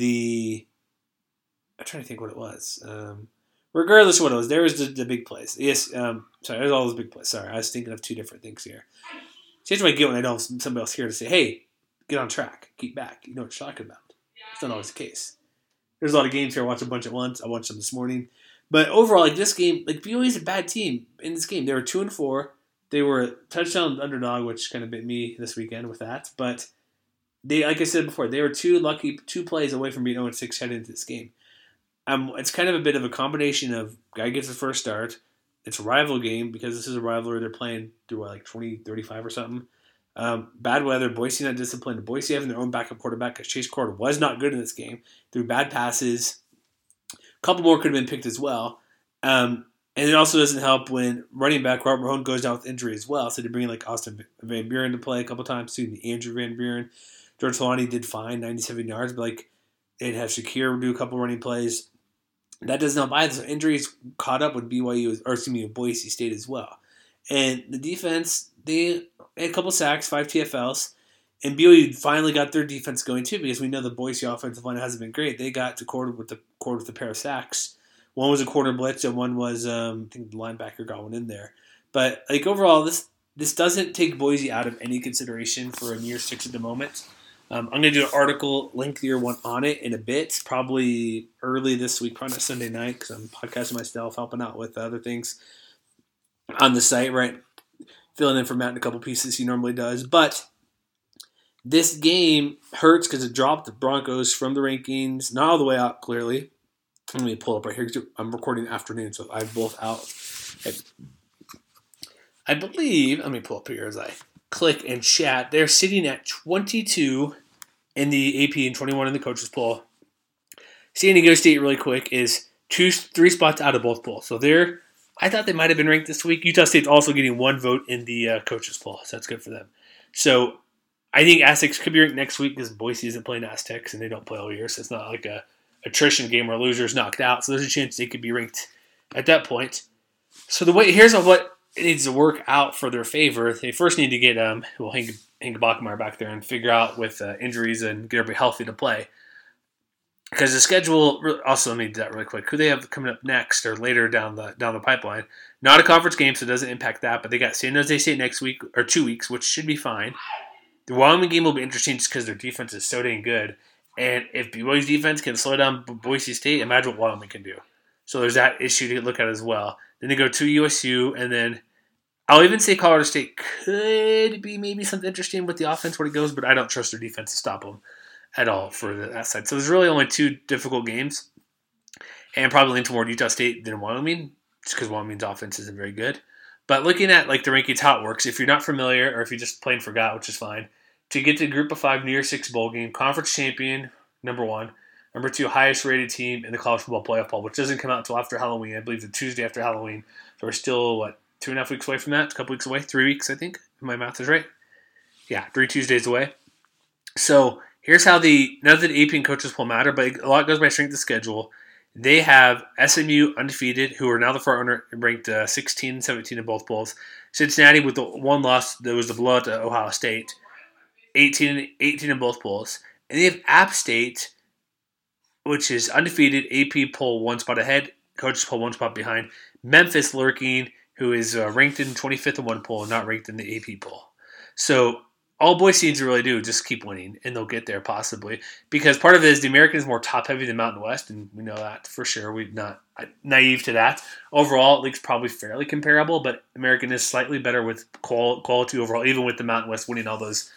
I'm trying to think what it was. Regardless of what it was, there was the big plays. Yes, there's all those big plays. Sorry, I was thinking of 2 different things here. Change my guilt when I don't have somebody else here to say, hey, get on track, keep back. You know what you're talking about. It's not always the case. There's a lot of games here I watch a bunch at once. I watched them this morning. But overall, like, this game, like, BYU is a bad team in this game. They were 2-4. They were a touchdown underdog, which kind of bit me this weekend with that. But they, like I said before, they were 2 plays away from being 0-6 heading into this game. It's kind of a bit of a combination of guy gets his first start. It's a rival game because this is a rivalry. They're playing through 2035 or something. Bad weather. Boise not disciplined. Boise having their own backup quarterback because Chase Carter was not good in this game. Threw bad passes. A couple more could have been picked as well. And it also doesn't help when running back Robert Mahone goes down with injury as well. So they're bringing Austin Van Buren to play a couple times too. Andrew Van Buren. George Solani did fine, 97 yards, but they'd have Shakir do a couple running plays. That doesn't help either. So injuries caught up with Boise State as well. And the defense, they had a couple sacks, 5 TFLs. And BYU finally got their defense going too because we know the Boise offensive line hasn't been great. They got to quarter with a pair of sacks. One was a quarter blitz and one was, I think the linebacker got one in there. But overall, this doesn't take Boise out of any consideration for a near 6 at the moment. I'm going to do an article, lengthier one on it in a bit, probably early this week, probably not Sunday night because I'm podcasting myself, helping out with other things on the site, right? Filling in for Matt in a couple pieces he normally does. But this game hurts because it dropped the Broncos from the rankings, not all the way out clearly. Let me pull up right here. I'm recording afternoon, so I have both out. I believe, let me pull up here as I click and chat. They're sitting at 22 in the AP and 21 in the coaches poll. San Diego State, really quick, is 3 spots out of both polls. So I thought they might have been ranked this week. Utah State's also getting 1 vote in the coaches poll, so that's good for them. So I think Aztecs could be ranked next week because Boise isn't playing Aztecs and they don't play all year, so it's not like a attrition game where losers knocked out. So there's a chance they could be ranked at that point. So here's what it needs to work out for their favor. They first need to get Hank Bachmeier back there and figure out with injuries and get everybody healthy to play. Because the schedule, also let me do that really quick. Who they have coming up next or later down the pipeline? Not a conference game, so it doesn't impact that. But they got San Jose State next week or 2 weeks, which should be fine. The Wyoming game will be interesting just because their defense is so dang good. And if BYU's defense can slow down Boise State, imagine what Wyoming can do. So there's that issue to look at as well. Then they go to USU, and then I'll even say Colorado State could be maybe something interesting with the offense where it goes, but I don't trust their defense to stop them at all for that side. So there's really only 2 difficult games, and probably lean toward Utah State than Wyoming, just because Wyoming's offense isn't very good. But looking at like the rankings, how it works, if you're not familiar or if you just plain forgot, which is fine, to get to Group of 5 New Year's 6 bowl game, conference champion, number 1. Number 2, highest rated team in the college football playoff poll, which doesn't come out until after Halloween. I believe the Tuesday after Halloween. So we're still, 2.5 weeks away from that? A couple weeks away? 3 weeks, I think, if my math is right. Yeah, 3 Tuesdays away. So here's how not that AP and coaches poll matter, but a lot goes by strength of schedule. They have SMU undefeated, who are now the front runner, ranked 16 and 17 in both polls. Cincinnati with the 1 loss that was the blowout to Ohio State, 18 in both polls. And they have App State, which is undefeated, AP poll 1 spot ahead, coaches poll 1 spot behind. Memphis lurking, who is ranked in 25th in one poll and not ranked in the AP poll. So all Boise needs to really do is just keep winning, and they'll get there possibly. Because part of it is the American is more top-heavy than Mountain West, and we know that for sure. We're not naive to that. Overall, league's probably fairly comparable, but American is slightly better with quality overall, even with the Mountain West winning all those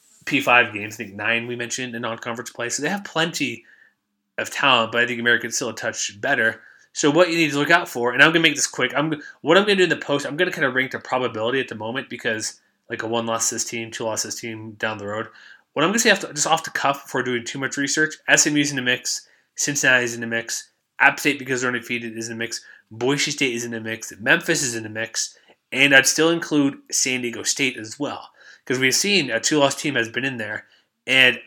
P5 games. I think 9 we mentioned in non-conference play. So they have plenty of talent, but I think American's still a touch better. So what you need to look out for, and I'm going to make this quick. What I'm going to do in the post, I'm going to kind of rank the probability at the moment because like a 1 loss this team, 2 loss this team down the road. What I'm going to say just off the cuff before doing too much research, SMU's in the mix, Cincinnati's in the mix, App State because they're undefeated is in the mix, Boise State is in the mix, Memphis is in the mix, and I'd still include San Diego State as well because we've seen a 2-loss team has been in there, and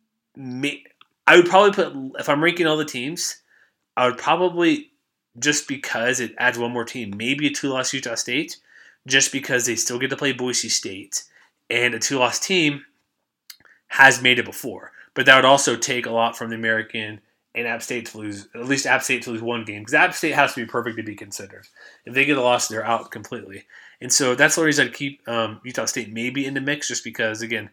I would probably put, if I'm ranking all the teams, I would probably, just because it adds 1 more team, maybe a 2-loss Utah State, just because they still get to play Boise State. And a 2-loss team has made it before. But that would also take a lot from the American and App State to lose, at least App State to lose 1 game. Because App State has to be perfect to be considered. If they get a loss, they're out completely. And so that's the reason I'd keep Utah State maybe in the mix, just because, again,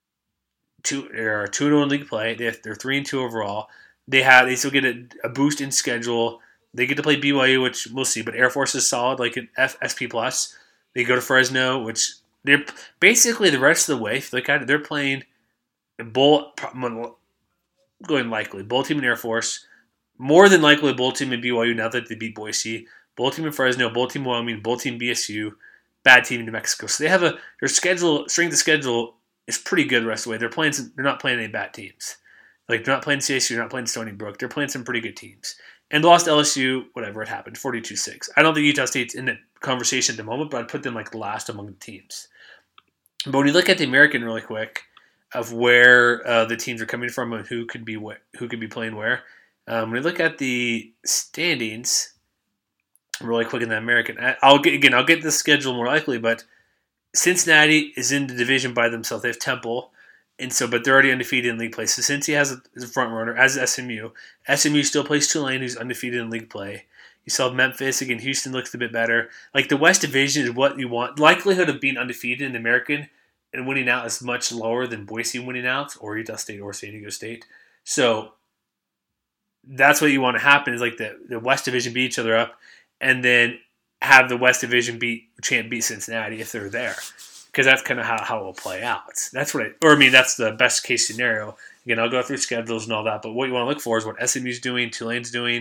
they're 2-1 league play. They're 3-2 overall. They still get a boost in schedule. They get to play BYU, which we'll see. But Air Force is solid, like an SP+. They go to Fresno, which they're basically the rest of the way. If you look at it, they're playing bowl team and Air Force. More than likely, bowl team and BYU now that they beat Boise. Bowl team in Fresno, bowl team Wyoming, bowl team BSU, bad team in New Mexico. So they have their schedule, strength of schedule is pretty good the rest of the way. They're not playing any bad teams. Like, they're not playing CSU, they're not playing Stony Brook. They're playing some pretty good teams. And lost LSU, whatever, it happened, 42-6. I don't think Utah State's in the conversation at the moment, but I'd put them like last among the teams. But when you look at the American really quick, of where the teams are coming from and who could be playing where, when you look at the standings really quick in the American, I'll get the schedule more likely, but Cincinnati is in the division by themselves. They have Temple. And so, but they're already undefeated in league play. So Cincy has a front runner, as SMU. SMU still plays Tulane, who's undefeated in league play. You saw Memphis. Again, Houston looks a bit better. Like, the West Division is what you want. Likelihood of being undefeated in the American and winning out is much lower than Boise winning out, or Utah State, or San Diego State. So that's what you want to happen, is like the West Division beat each other up, and then have the West Division beat Cincinnati if they're there. Because that's kind of how it will play out. That's the best case scenario. Again, I'll go through schedules and all that, but what you want to look for is what SMU's doing, Tulane's doing,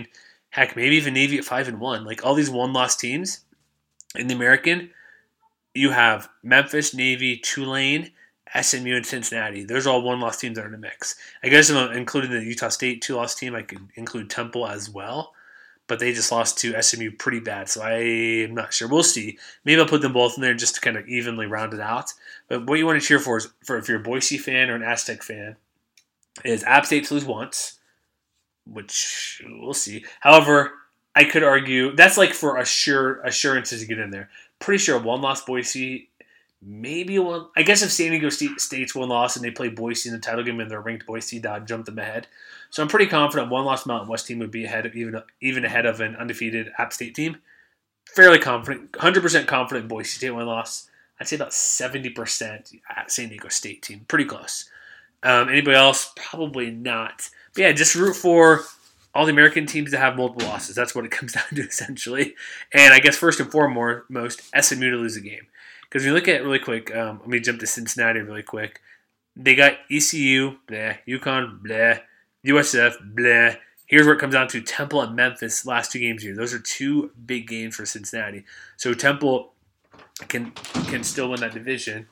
Heck, maybe even Navy at 5-1. Like all these one-loss teams in the American, you have Memphis, Navy, Tulane, SMU, and Cincinnati. Those are all one-loss teams that are in the mix. I guess if I'm including the Utah State two-loss team, I could include Temple as well. But they just lost to SMU pretty bad, so I'm not sure. We'll see. Maybe I'll put them both in there just to kind of evenly round it out. But what you want to cheer for is, if you're a Boise fan or an Aztec fan, is App State to lose once, which we'll see. However, I could argue that's like for assurances to get in there. Pretty sure one loss Boise, maybe one. I guess if San Diego State's one loss and they play Boise in the title game and they're ranked Boise, that would jump them ahead. So I'm pretty confident one loss Mountain West team would be ahead of even ahead of an undefeated App State team. Fairly confident, 100% confident Boise State one loss. I'd say about 70% at San Diego State team. Pretty close. Anybody else? Probably not. But yeah, just root for all the American teams to have multiple losses. That's what it comes down to essentially. And I guess first and foremost, SMU to lose a game. Because when you look at it really quick, let me jump to Cincinnati really quick. They got ECU, bleh, UConn, bleh, USF, bleh. Here's where it comes down to Temple and Memphis last two games here. Those are two big games for Cincinnati. So Temple can still win that division.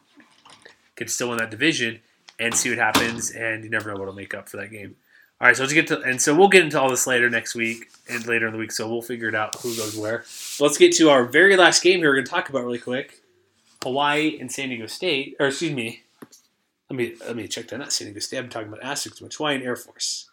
And see what happens, and you never know what will make up for that game. All right, so we'll get into all this later next week and later in the week, so we'll figure it out who goes where. So let's get to our very last game here we're going to talk about really quick. Hawaii and San Diego State, or excuse me, let me check that, not San Diego State, I'm talking about Aztecs, but Hawaii and Air Force.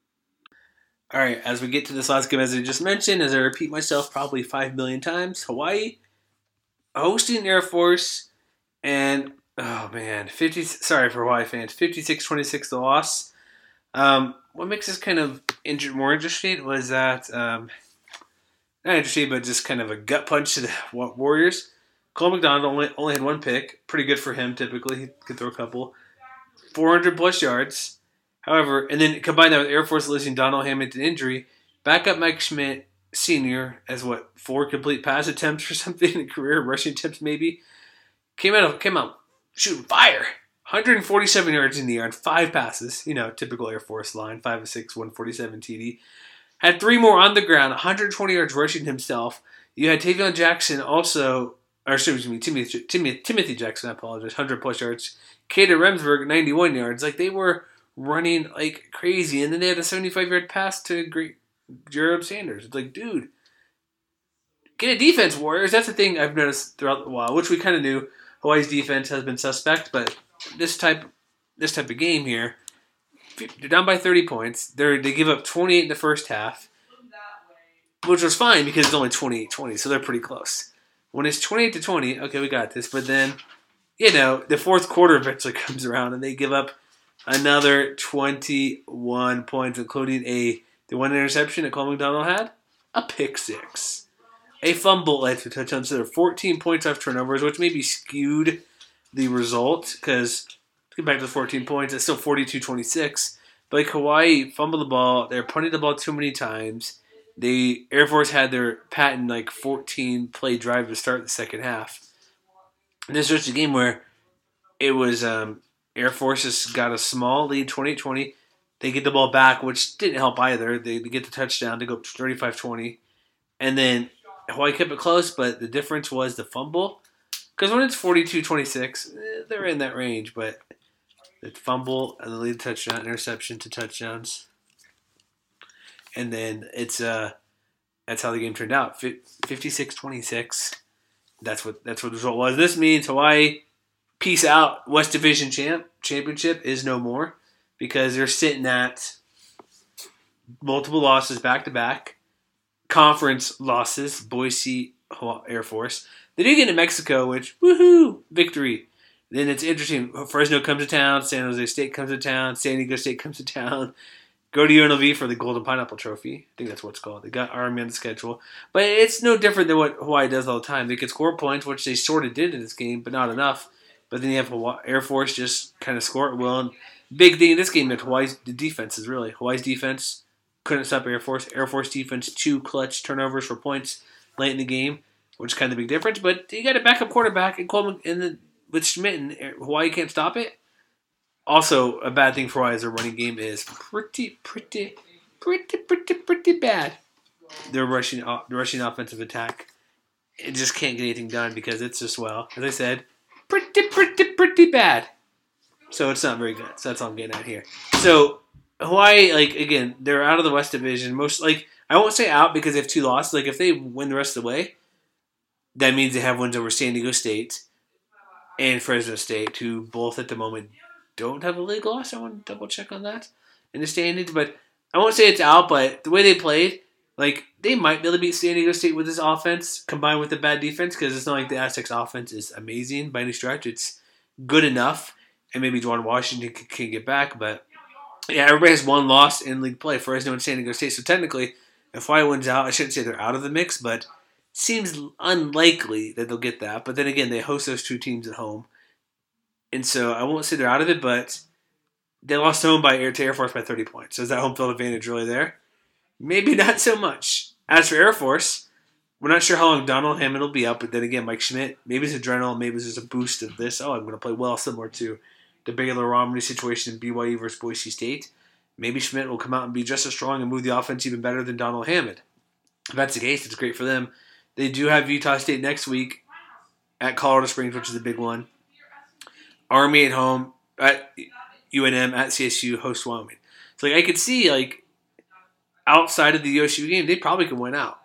All right, as we get to this last game, as I just mentioned, as I repeat myself probably 5 million times, Hawaii hosting Air Force, and oh man, sorry for Hawaii fans, 56-26 the loss. What makes this kind of more interesting was that, not interesting, but just kind of a gut punch to the Warriors. Cole McDonald only had one pick. Pretty good for him, typically. He could throw a couple. 400-plus yards. However, and then combine that with Air Force losing Donald Hammond to injury, backup Mike Schmidt Sr. as 4 complete pass attempts or something in a career, rushing attempts maybe. Came out shooting fire. 147 yards in the air on 5 passes. Typical Air Force line. 5 of 6, 147 TD. Had 3 more on the ground. 120 yards rushing himself. You had Tavion Jackson also, or excuse me, Timothy Jackson, I apologize. 100-plus yards. Kader Remsburg, 91 yards. Like, they were running like crazy. And then they had a 75-yard pass to great Jared Sanders. It's like, dude, get a defense, Warriors. That's the thing I've noticed throughout the while, which we kind of knew. Hawaii's defense has been suspect, but this type of game here, they're down by 30 points. They give up 28 in the first half, which was fine because it's only 28-20, so they're pretty close. When it's 28-20, okay, we got this. But then, the fourth quarter eventually comes around, and they give up another 21 points, including the one interception that Cole McDonald had, a pick six. A fumble led to a touchdown. So there are 14 points off turnovers, which maybe skewed the result because, let's get back to the 14 points, it's still 42-26. But like Hawaii fumbled the ball. They're punting the ball too many times. The Air Force had their patent 14-play drive to start the second half. And this was just a game where it was Air Force just got a small lead, 28-20. They get the ball back, which didn't help either. They get the touchdown to go up to 35-20. And then Hawaii kept it close, but the difference was the fumble. Because when it's 42-26, they're in that range. But the fumble and the lead touchdown, interception to touchdowns. And then that's how the game turned out. 56-26. That's what the result was. This means Hawaii, peace out. West Division championship is no more because they're sitting at multiple losses back to back. Conference losses, Boise, Air Force. They do get to Mexico, which, woohoo, victory. Then it's interesting. Fresno comes to town. San Jose State comes to town. San Diego State comes to town. Go to UNLV for the Golden Pineapple Trophy. I think that's what it's called. They got Army on the schedule. But it's no different than what Hawaii does all the time. They can score points, which they sort of did in this game, but not enough. But then you have Air Force just kind of score at will. And big thing in this game that Hawaii's defense is really. Hawaii's defense couldn't stop Air Force. Air Force defense, 2 clutch turnovers for points late in the game, which is kind of the big difference. But you got a backup quarterback and Coleman with Schmidt, and Hawaii can't stop it. Also, a bad thing for Hawaii as a running game is pretty bad. their rushing offensive attack. It just can't get anything done because it's just, well, as I said, pretty bad. So it's not very good. So that's all I'm getting at here. So Hawaii, again, they're out of the West Division. I won't say out because they have 2 losses. If they win the rest of the way, that means they have wins over San Diego State and Fresno State, who both at the moment don't have a league loss. I want to double check on that in the standings. But I won't say it's out, but the way they played, they might be able to beat San Diego State with this offense combined with the bad defense, because it's not like the Aztecs' offense is amazing by any stretch. It's good enough, and maybe Juwan Washington can get back. But, yeah, everybody has 1 loss in league play, Fresno and San Diego State. So, technically, if Hawaii wins out, I shouldn't say they're out of the mix, but seems unlikely that they'll get that. But then again, they host those 2 teams at home. And so I won't say they're out of it, but they lost home to Air Force by 30 points. So is that home field advantage really there? Maybe not so much. As for Air Force, we're not sure how long Donald Hammond will be up, but then again, Mike Schmidt, maybe it's adrenaline, maybe it's just a boost of this. I'm going to play well, similar to the Baylor Romney situation in BYU versus Boise State. Maybe Schmidt will come out and be just as strong and move the offense even better than Donald Hammond. If that's the case, it's great for them. They do have Utah State next week at Colorado Springs, which is a big one. Army at home, at UNM, at CSU, host Wyoming. So I could see, outside of the USU game, they probably could win out.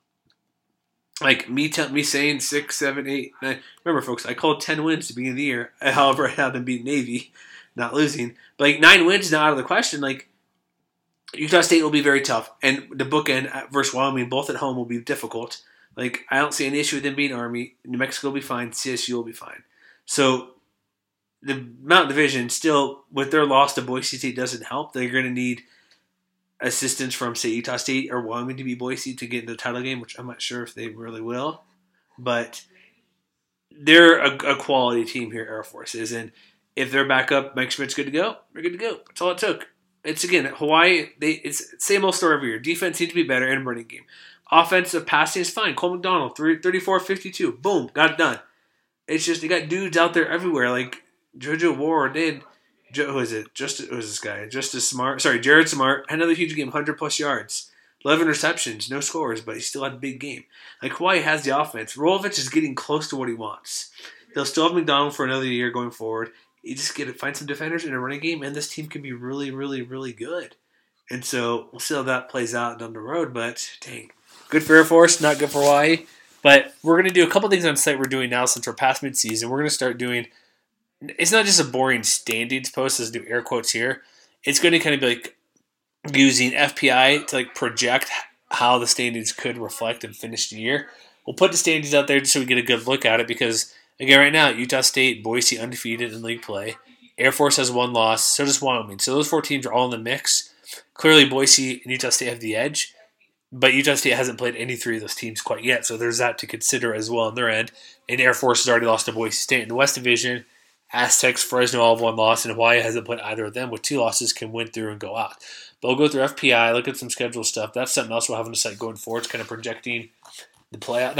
Me saying 6, 7, 8, 9. Remember, folks, I called 10 wins at the beginning of the year. However, I had them beat Navy, not losing. But 9 wins is not out of the question. Utah State will be very tough, and the bookend versus Wyoming, both at home, will be difficult. I don't see any issue with them beating Army. New Mexico will be fine. CSU will be fine. So the Mountain Division still, with their loss to Boise State, doesn't help. They're going to need assistance from, say, Utah State or Wyoming to beat Boise to get into the title game, which I'm not sure if they really will. But they're a quality team here, Air Force is. And if they're back up, Mike Schmidt's good to go. They're good to go. That's all it took. It's, again, Hawaii, it's same old story every year. Defense needs to be better in running game. Offensive passing is fine. Cole McDonald, 34-52. Boom, got it done. It's just, they got dudes out there everywhere. JoJo Ward did. Who is it? Who is this guy? Jared Smart had another huge game, 100-plus yards. 11 receptions, no scores, but he still had a big game. Hawaii has the offense. Rolovich is getting close to what he wants. They'll still have McDonald for another year going forward. You just find some defenders in a running game, and this team can be really, really, really good. And so we'll see how that plays out down the road, but dang. Good for Air Force, not good for Hawaii. But we're going to do a couple things on site we're doing now since we're past midseason. We're going to start doing, it's not just a boring standings post, let's do air quotes here. It's going to kind of be using FPI to project how the standings could reflect and finish the year. We'll put the standings out there just so we get a good look at it because, again, right now, Utah State, Boise undefeated in league play. Air Force has 1 loss, so does Wyoming. So those 4 teams are all in the mix. Clearly, Boise and Utah State have the edge. But Utah State hasn't played any 3 of those teams quite yet, so there's that to consider as well on their end. And Air Force has already lost to Boise State. In the West Division, Aztecs, Fresno all have 1 loss, and Hawaii hasn't played either of them. With 2 losses, can win through and go out. But we'll go through FPI, look at some schedule stuff. That's something else we'll have on the site going forward. It's kind of projecting the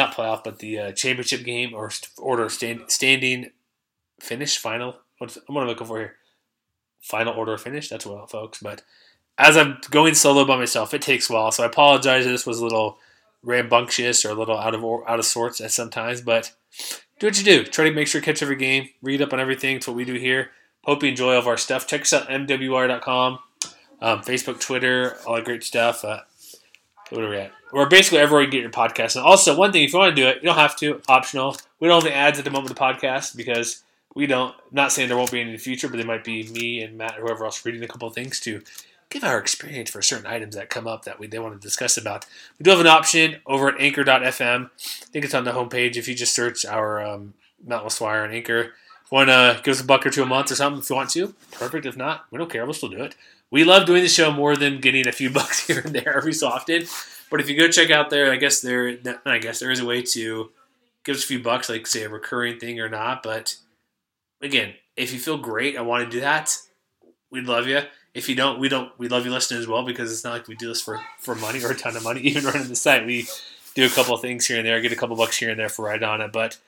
the championship game or order standing finish, final. What am I looking for here? Final order of finish? That's what, folks. But as I'm going solo by myself, it takes a while, so I apologize if this was a little rambunctious or a little out of sorts at sometimes, but do what you do. Try to make sure you catch every game, read up on everything. It's what we do here. Hope you enjoy all of our stuff. Check us out, MWR.com, Facebook, Twitter, all that great stuff. What are we at? We're basically everywhere you get your podcast. And also, one thing, if you want to do it, you don't have to. Optional. We don't have any ads at the moment of the podcast because we don't. I'm not saying there won't be any in the future, but there might be me and Matt or whoever else reading a couple of things to give our experience for certain items that come up that they want to discuss about. We do have an option over at Anchor.fm. I think it's on the homepage. If you just search our Mount Westwire on Anchor. If you want to give us $1 or $2 a month or something, if you want to, perfect. If not, we don't care. We'll still do it. We love doing the show more than getting a few bucks here and there every so often. But if you go check out there, I guess there is a way to give us a few bucks, like say a recurring thing or not. But again, if you feel great, I want to do that. We'd love you. If you don't, we love you listening as well because it's not like we do this for money or a ton of money. Even running the site, we do a couple of things here and there, get a couple bucks here and there for right on it. But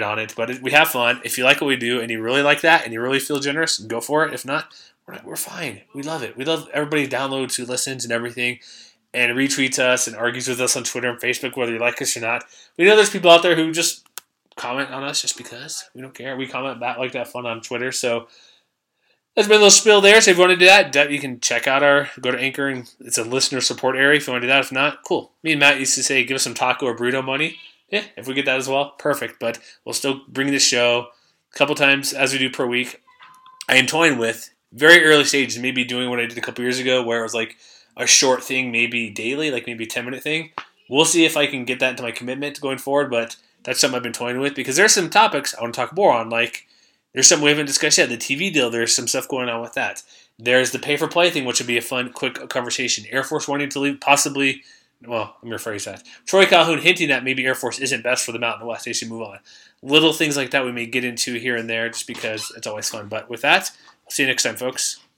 we have fun. If you like what we do and you really like that and you really feel generous, go for it. If not, we're fine. We love it. We love everybody who downloads, who listens, and everything. and retweets us and argues with us on Twitter and Facebook, whether you like us or not. We know there's people out there who just comment on us just because. We don't care. We comment back like that fun on Twitter. So that's been a little spill there. So if you want to do that, you can check out go to Anchor, and it's a listener support area if you want to do that. If not, cool. Me and Matt used to say, give us some taco or burrito money. Yeah, if we get that as well, perfect. But we'll still bring this show a couple times as we do per week. I am toying with very early stages, maybe doing what I did a couple years ago, where it was like a short thing, maybe daily, like maybe a 10-minute thing. We'll see if I can get that into my commitment going forward, but that's something I've been toying with because there's some topics I want to talk more on. Like, there's something we haven't discussed yet. The TV deal, there's some stuff going on with that. There's the pay-for-play thing, which would be a fun, quick conversation. Air Force wanting to leave, possibly, well, let me rephrase that. Troy Calhoun hinting that maybe Air Force isn't best for the Mountain West. They should move on. Little things like that we may get into here and there just because it's always fun. But with that, I'll see you next time, folks.